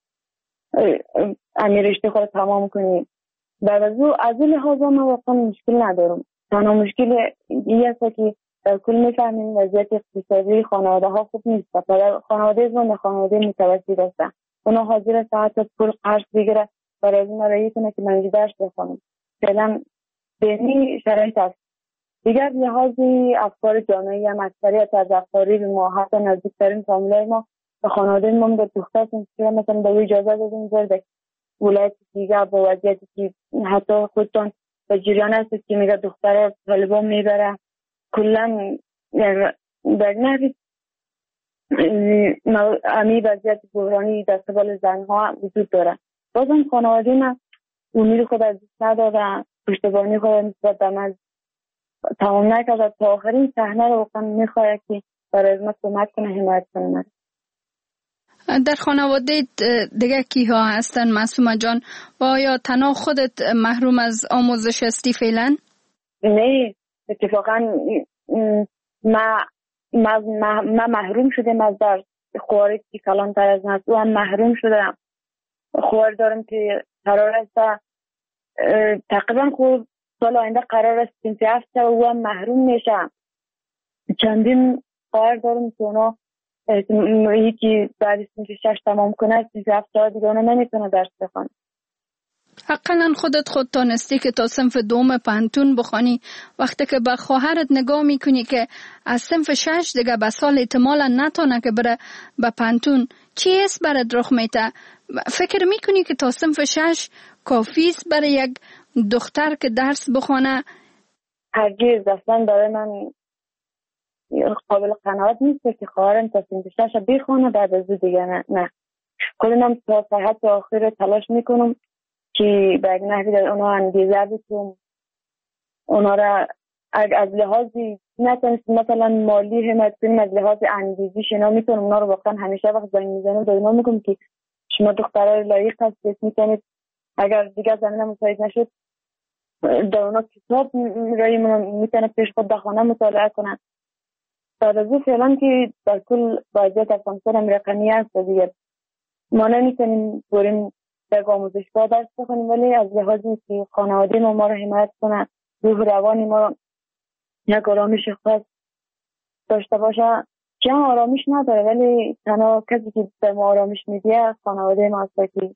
همین رشته خود تمام کنی. بعد از این لحاظ من واقعا مشکل ندارم. تنها مشکل این است که در کل میفهمیم وضعیت اقتصادی خانواده ها خوب نیست. خانواده زن خانواده متوسط هستن. اونا حاضر است حتی پول قرض بگیره برای از این رایی کنه که من درس بخونم. فعلا به این شرایط است. دیگر لحاظی افکار جامعی هم اکثریت از افکاری ما حتی نزدیکترین فامیلای ما به خانواده ما به دخترتون که مثلا به اجازه دادیم برده ولایت دیگر با وضعیتی که حتی خودتون به جریان هست که میگه دخترها طالبان میبره کلا در نحوی امی وضعیت بحرانی در قبال زنها وجود داره. بازم خانواده ما امید خود از دست نداره، پشتیبانی خود نسبت به من تمام نکرده تا آخرین صحنه رو واقعا میخواد که برای ما کمک کنه، حمایت کنه. در خانواده دیگه کیها هستن معصومه جان و آیا تنها خودت محروم از آموزش هستی فعلا؟ نه اتفاقا ما محروم شدم از درس. خواهری که کلانتر از من هم محروم شدم. خواهر دارم که قرار است تقریبا خود سال آینده قرار است صنف 7 و هم محروم میشم. چندین خواهر دارم که اونا یکی بعد صنف 6 تمام کنه صنف 7 دیگه اونا نمیتونه درس بخونه. حقا خودت خود تانستی که تا صنف 2 پانتون بخوانی، وقتی که به خواهرت نگاه میکنی که از صنف 6 دیگه به سال احتمالا نتونه که بره به پانتون، چی است برات رخ میته؟ فکر میکنی که تا صنف 6 کافی است برای یک دختر که درس بخونه؟ هرگز اصلا برای من قابل قناعت نیست که خواهرم تا صنف 6 بخونه بعد از دیگه نه. خودم تا صحت آخر تلاش میکنم که به نحوی در اونا انگیزه بتونم اونا را از لحاظی نتونست مثلا مالی حمایت کنیم، از لحاظ انگیزی شنا میتونم اونا رو واقعا همیشه وقت زنگ میزنم به اونا میگم که شما دخترای لایق هستید، میتونید اگر دیگه زمینه مساعد نشد در اونا کتاب رایی میتونه پیش خود بخونه مطالعه کنند. بعد از فعلا که در کل وضعیت افغانستان هم رقمی هست دیگه ما نمیتونیم بریم در آموزشگاه درس بخونیم، ولی از لحاظی که خانواده ما رو حمایت کنه، روح روانی ما یک آرامش خاص داشته باشه که هم آرامش نداره ولی تنها کسی که به ما آرامش میده خانواده ما هست. که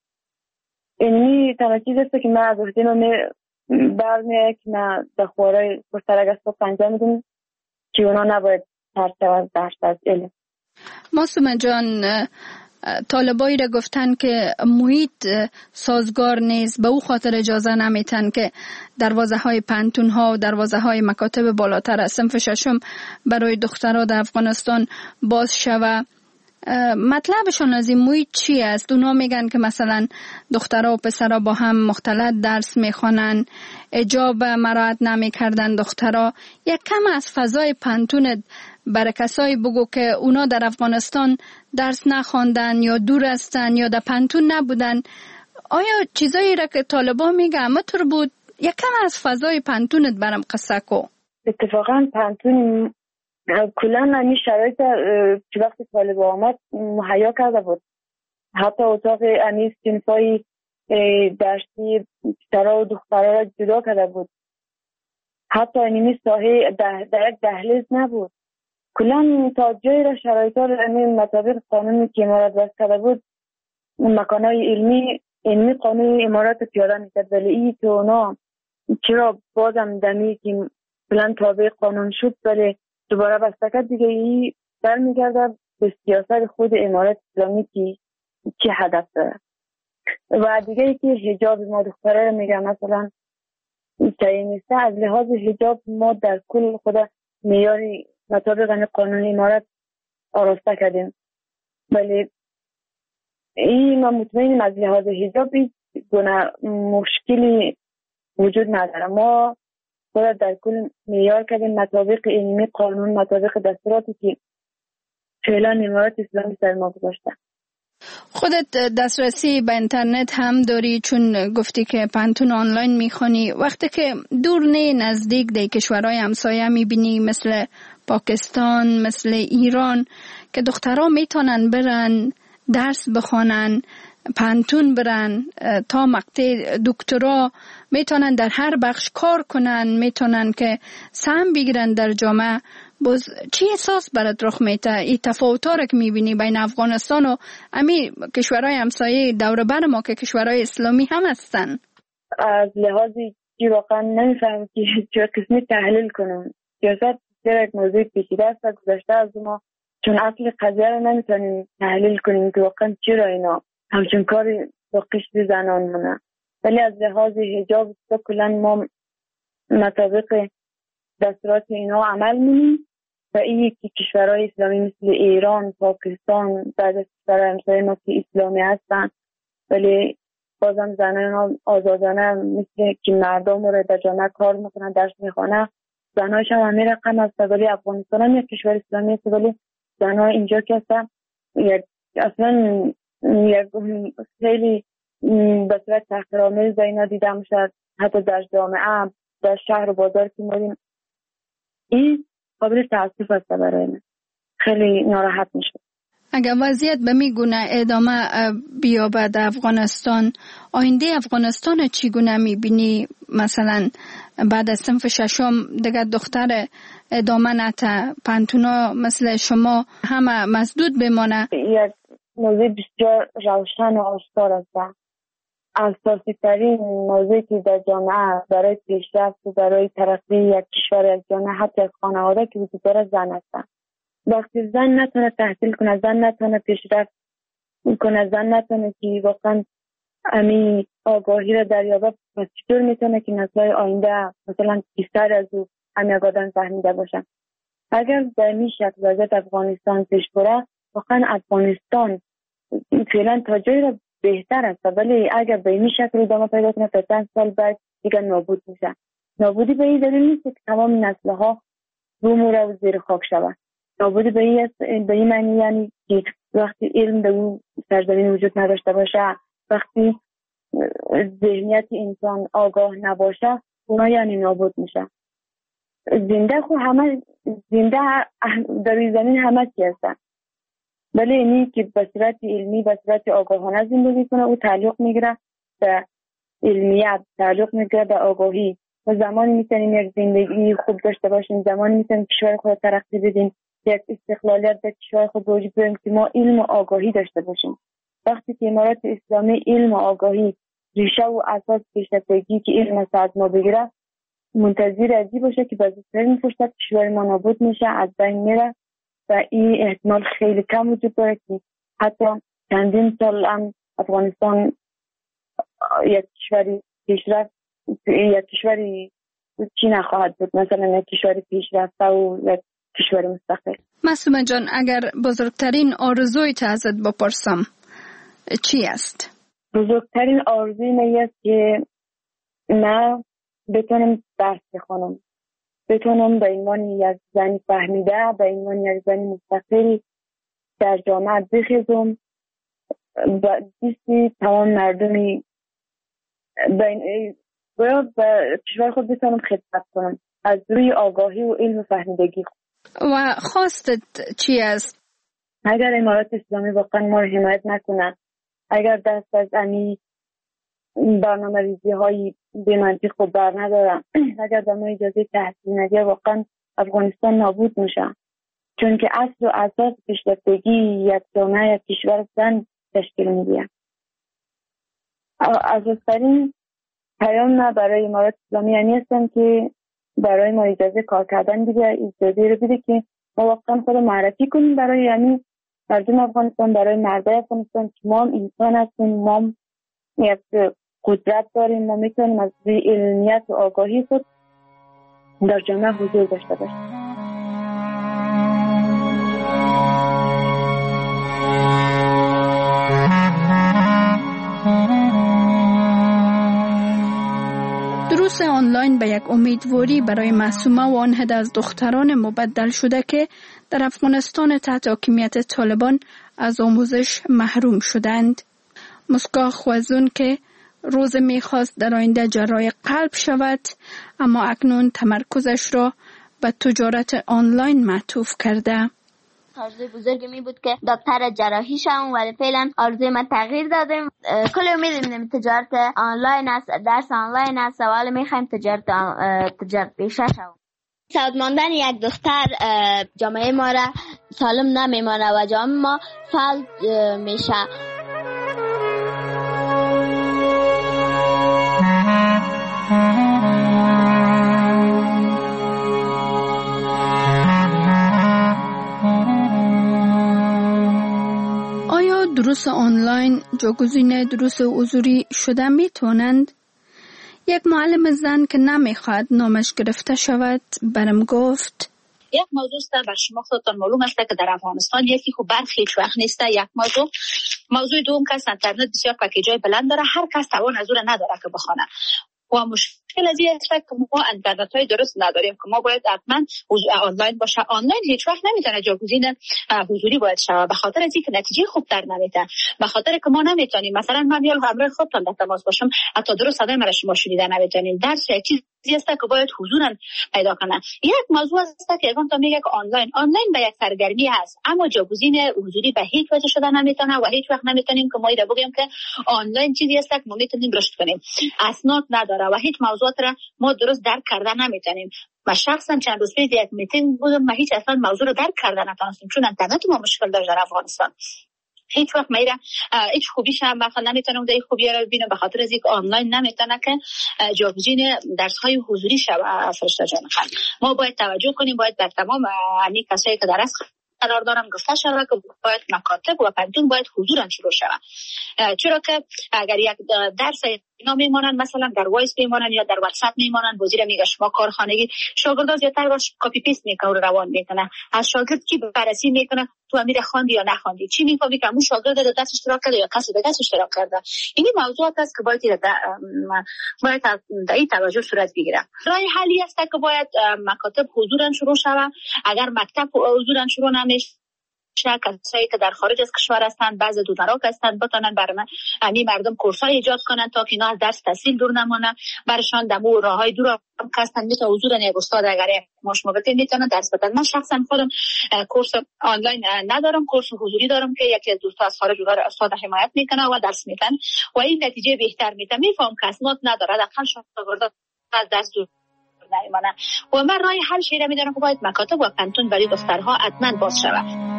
اینی تنها چیز است که من از عهده ما برمیاد که من در خوارای پشترک از صبح انجام میدم که اونا نباید ترسه از درس از علم. معصومه جان، طالبایی را گفتن که محیط سازگار نیست، به او خاطر اجازه نمیتن که دروازه های پانتون ها و دروازه های مکاتب بالاتر از صنف 6 برای دخترها در افغانستان باز شوه. مطلبشون از این محیط چی است؟ اونا میگن که مثلا دخترها و پسرها با هم مختلط درس میخوانن، حجاب مراعات نمیکردن دخترها. یک کم از فضای پانتون برای کسایی بگو که اونا در افغانستان درس نخواندن یا دور هستن یا در پانتون نبودن. آیا چیزایی را که طالبان میگن مطور بود؟ یک کم از فضای پانتونت برام قصه کو. اتفاقا پانتون کلا همین شرایط که وقتی طالبان آمد مهیا کرده بود. حتی اتاق امی صنفای درسی پسرها و دخترها را جدا کرده بود. حتی اینمی ساحه در یک دهلیز نبود. کلا تا جایی را شرایط ها را مطابق قانونی که امارات وضع کرده بود مکانهای علمی قانون امارات پیاده میکرد، ولی این تو اونا چرا بازم دمی که بلند تابع قانون شد ولی دوباره بستکت دیگه ای برمیگرده به سیاست خود امارات اسلامی که چه هدف داره. و دیگه ای که حجاب ما دختره رو میگم مثلا صحیح نیست. از لحاظ حجاب ما در کل خود معیاری مطابق قانون امارات آراسته کردیم، ولی این ما مطمئنیم از لحاظ حجاب گونه مشکلی وجود نداره. ما خود در کل معیار کردیم مطابق علمی قانون، مطابق دستوراتی که فعلا امارات اسلامی سر ما گذاشته. خودت دسترسی به اینترنت هم داری چون گفتی که پانتون آنلاین میخونی. وقتی که دور نه نزدیک در کشورهای همسایه میبینی مثل پاکستان، مثل ایران که دخترها میتونن برن درس بخوانن، پانتون برن تا مقطع دکترا، میتونن در هر بخش کار کنن، میتونن که سهم بگیرن در جامعه. باز چی احساس برات رخ میده این تفاوت‌ها را که میبینی بین افغانستان و امی کشورهای همسایه دور بر ما که کشورهای اسلامی هم هستن؟ از لحاظی که واقعا نمیفهمم که چه قسمی تحلیل کنم. سیاست یک موضوع پیچیده است و گذشته از ما، چون اصل قضیه رو نمیتونیم تحلیل کنیم که واقعا چرا اینا همچون کاری با قشر زنان مونه. ولی از لحاظ حجاب کلا ما مطابق دستورات اینا عمل می‌کنیم و این یکی کشورهای اسلامی مثل ایران، پاکستان، بعد از کشورهای همسایه ما که اسلامی هستن ولی بازم زنان آزادانه مثل که مردم رو در جامعه کار میکنن، درس میخوانن، زنهایش هم همین رقم هست. ولی افغانستان هم یک کشور اسلامی هست ولی زنها اینجا که هستن اصلا خیلی به صورت تحقیرآمیز اینا دیده میشه. حتی در جامعه، در شهر و بازار که میریم این قابل تاسف است برای من. خیلی ناراحت میشه. اگر وضعیت به میگونه ادامه بیابد در افغانستان، آینده افغانستان چگونه میبینی؟ مثلا بعد از صنف ششم دیگه دختر ادامه نته، پانتونا مثل شما همه مسدود بمانه؟ یک موضوع بسیار روشن و آشکار است. اساسی ترین موضوعی که در جامعه برای پیشرفت و برای ترقی یک کشور، یک جامعه، حتی از خانواده که وجود داره، زن هستن. وقتی زن نتونه تحصیل کنه، زن نتونه پیشرفت کنه، زن نتونه که واقعا امی آگاهی را دریابه، پس چطور میتونه که نسل‌های آینده مثلا بیشتر از او امی آگاهی فهمیده باشن؟ اگر در این شکل وضعیت افغانستان پیش بره، واقعا افغانستان فعلا تا جایی را بهتر است، ولی اگر به این شکل ادامه پیدا کنه تا چند سال بعد دیگه نابود میشه. نابودی به این دلیل نیست که تمام نسل‌ها بمیره و زیر خاک شود. نابودی به این معنی یعنی که وقتی علم در اون سرزمین وجود نداشته باشه، وقتی ذهنیت انسان آگاه نباشه، اونا یعنی نابود میشه. زنده خو همه زنده در این زمین همه چی هستن، ولی اینی که به صورت علمی، به صورت آگاهانه زندگی کنه، او تعلق میگیره به علمیت، تعلق میگیره به آگاهی. و زمانی میتونیم یک زندگی خوب داشته باشیم، زمانی میتونیم کشور خود ترقی بدیم، یک استقلالیت در کشور خود وجود بیاریم که ما علم و آگاهی داشته باشیم. وقتی که امارات اسلامی علم و آگاهی ریشه و اساس پیشرفتگی که علم است از ما بگیره، منتظر ازی باشه که بزرگترین فرصت کشور ما نابود میشه، از بین میره و این احتمال خیلی کم وجود داره که حتی چندین سال هم افغانستان یک کشوری پیشرفت، یک کشوری چی نخواهد بود، مثلا یک کشوری پیشرفته و یک کشور مستقل. معصومه جان، اگر بزرگترین آرزوی تا ازت بپرسم چی است؟ بزرگترین آرزوی من است که من بتونم درس بخونم، بتونم به عنوان یک زن فهمیده، به عنوان یک زن مستقل در جامعه بخیزم و دیستی تمام مردمی به کشور خود بتونم خدمت کنم از روی آگاهی و علم و فهمیدگی. و خواستت چی است؟ اگر امارات اسلامی واقعا ما رو حمایت نکنن، اگر دست از امی برنامه ریزی های به منطق و بر ندارن، اگر به ما اجازه تحصیل ندید، واقعا افغانستان نابود میشه. چون که اصل و اساس پیشرفتگی یک جامعه، یک کشور زن تشکیل میده. اساس‌ترین پیام برای امارات اسلامی یعنی هستم که برای ما اجازه کار کردن بده، اجازه رو بده که ما واقعا خود معرفی کنیم برای یعنی مردم افغانستان، برای مردای افغانستان که ما هم انسان هستیم، ما هم یک قدرت داریم، ما میتونیم از روی علمیت و آگاهی خود در جامعه حضور داشته باشیم. دروس آنلاین به یک امیدواری برای معصومه و آن عده از دختران مبدل شده که در افغانستان تحت حاکمیت طالبان از آموزش محروم شدند. مسکا خوازون که روز میخواست در آینده جراح قلب شود، اما اکنون تمرکزش را به تجارت آنلاین معطوف کرده. آرزوی بزرگی می بود که دکتر جراحی شوم، ولی فعلا آرزوی من تغییر دادیم. کل امید می‌دیم تجارت آنلاین است، درس آنلاین است و حالا می‌خوایم تجارت پیشه شوم. سعادت ماندن یک دختر جامعه ما را سالم نمیمانه و جامعه ما فلج میشه. آیا دروس آنلاین جایگزین دروس حضوری شده میتونند؟ یک معلم زن که نمیخواد نامش گرفته شود برم گفت یک موضوع است بر شما خودتان معلوم است که در افغانستان یکی خوب برخی هیچ وقت نیست. یک موضوع دوم که اینترنت بسیار پکیجای بلند داره، هر کس توان از اون نداره که بخونه و مشکل از این است که ما اینترنت های درست نداریم که ما باید حتما آنلاین باشه. آنلاین هیچ وقت نمیتونه جایگزین حضوری باید شه، به خاطر از اینکه نتیجه خوب در نمیده، به خاطر که ما نمیتونیم مثلا من یا همراه خودتان در تماس باشم حتی درست صدای مرا شما شنیده نمیتونیم. درس یک چیزی است که باید حضورا پیدا کنه. یک موضوع است که اگه تو میگه آنلاین به یک سرگرمی هست، اما جایگزین حضوری به هیچ وجه شده نمیتونه و هیچ وقت نمیتونیم که ما ایده بگیم که آنلاین چیزی است که ما میتونیم رشد کنیم. اسناد نداره و هیچ موضوعات را ما درست درک کرده نمیتونیم. من شخصا چند روز پیش یک میتینگ بودم، ما هیچ اصلا موضوع رو درک کرده نتونستیم چون اینترنت ما مشکل داشت در افغانستان. هیچ وقت میره هیچ خوبیش هم بخاطر نمیتونم در خوبی رو ببینم به خاطر از اینکه آنلاین نمیتونه که جایگزین درس های حضوری شه. فرشته جان خانم ما باید توجه کنیم، باید در تمام همین کسایی که درس قرار دارم گفته شود که باید مکاتب و پنتون باید حضورا شروع شود، چرا که اگر یک درس اینا میمونن مثلا در وایس میمونن یا در واتساپ میمونن، وزیر میگه شما کارخانگی شاگردا زیاتر باش کپی پیست میکنه و روان میکنه. از شاگرد کی بررسی میکنه تو امیر خواندی یا نخواندی، چی میفهمی که اون شاگرد در درس اشتراک کرده یا کسی دیگه اشتراک کرده. این موضوعات است که باید در این توجه صورت بگیره. راه حلی است که باید مکاتب حضورا شروع شود. اگر مکتب حضورا شروع نمیشه، کسایی که در خارج از کشور هستند، بعضی دونراک هستند، بتونن برای همین مردم کورسای ایجاد کنن تا که اینا از درس تحصیل دور نمونن، برشان دمو راههای دور هم هستند مثل حضور یک استاد اگر مشابهتی میتونن درس بدن. من شخصا خودم کورس آنلاین ندارم، کورس حضوری دارم که یکی از دوستان از خارج استاد حمایت میکنه و درس میدن و این نتیجه بهتر میده. میفهم که اسناد نداره داخل شاگردا از درس دور نمیمونن و من راه حل شیره میدونم که باید مکاتب و پنتون برای دخترها حتما باز شود.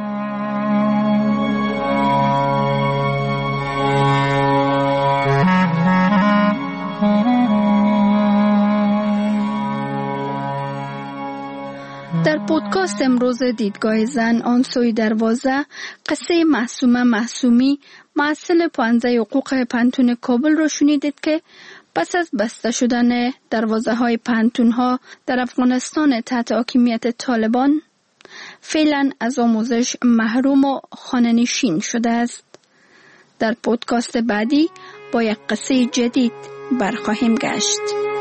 در پودکاست امروز دیدگاه زن آن سوی دروازه قصه معصومه معصومی معسل پانزه حقوق پنتون کابل رو شنیدید که پس از بسته شدن دروازه های پنتون ها در افغانستان تحت حاکمیت طالبان فعلا از آموزش محروم و خانه‌نشین شده است. در پودکاست بعدی با یک قصه جدید برخواهیم گشت.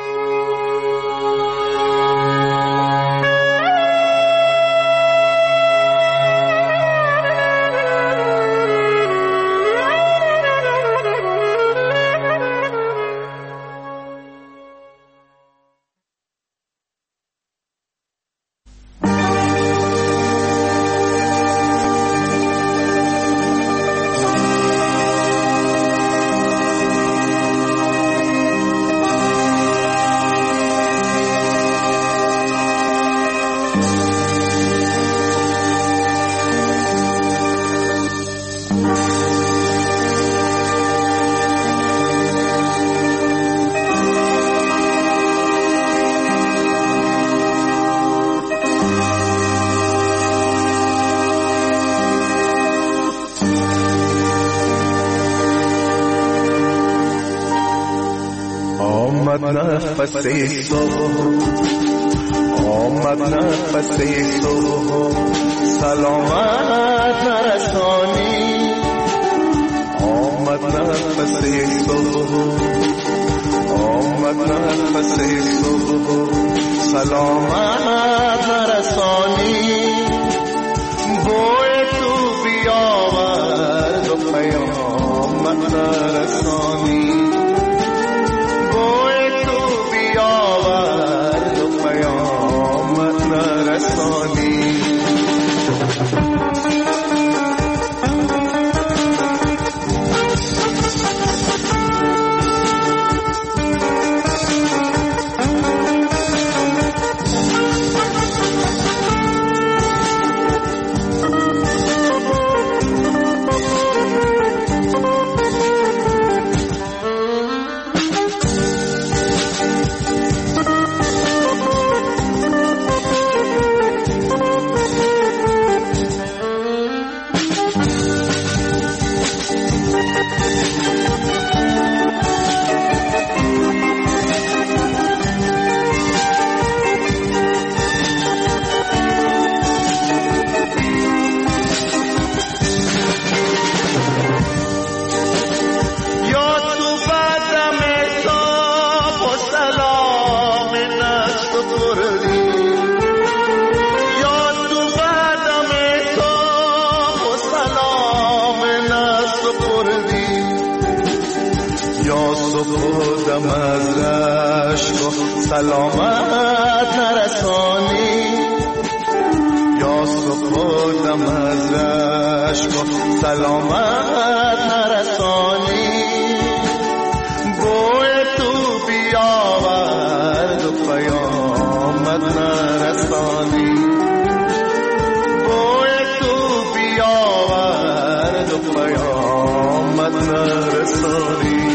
نفس صبح آمد نفس صبح سلامت نرسانی آمد نفس صبح آمد نفس صبح سلامت نرسانی بوی تو بیاورد و پیامت نرسانی بیاورد و پیامت سپردم از عشق و سلامت نرسانی، یا سپردم از عشق و سلامت نرسانی. بوی تو بیاورد و قیامت نرسانی، بوی تو بیاورد و قیامت نرسانی.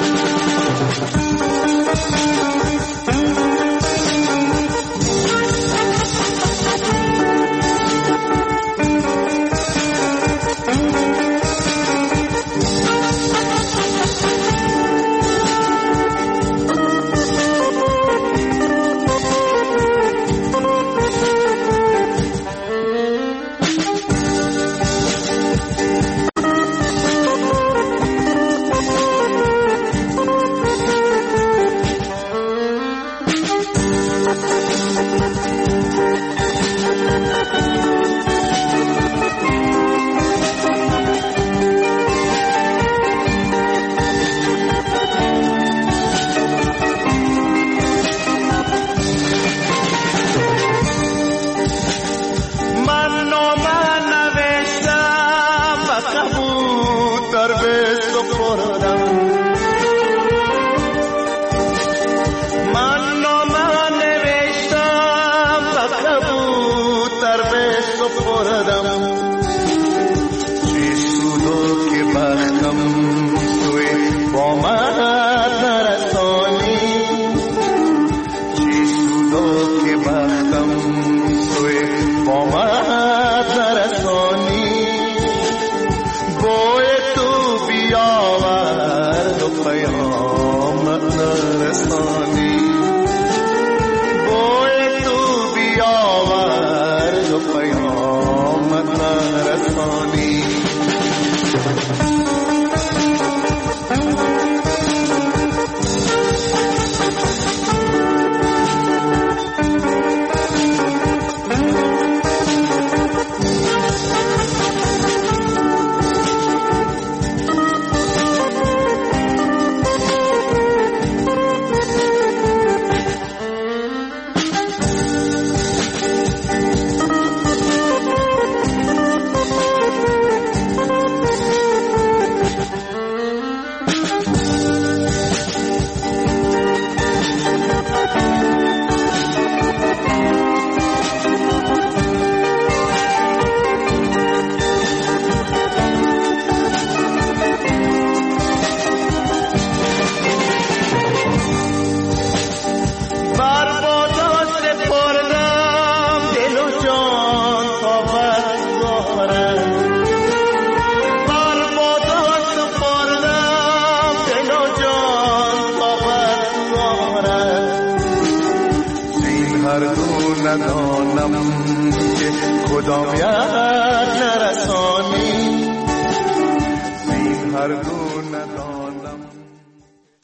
ندانم که کدام یک نرسانی، این هر دو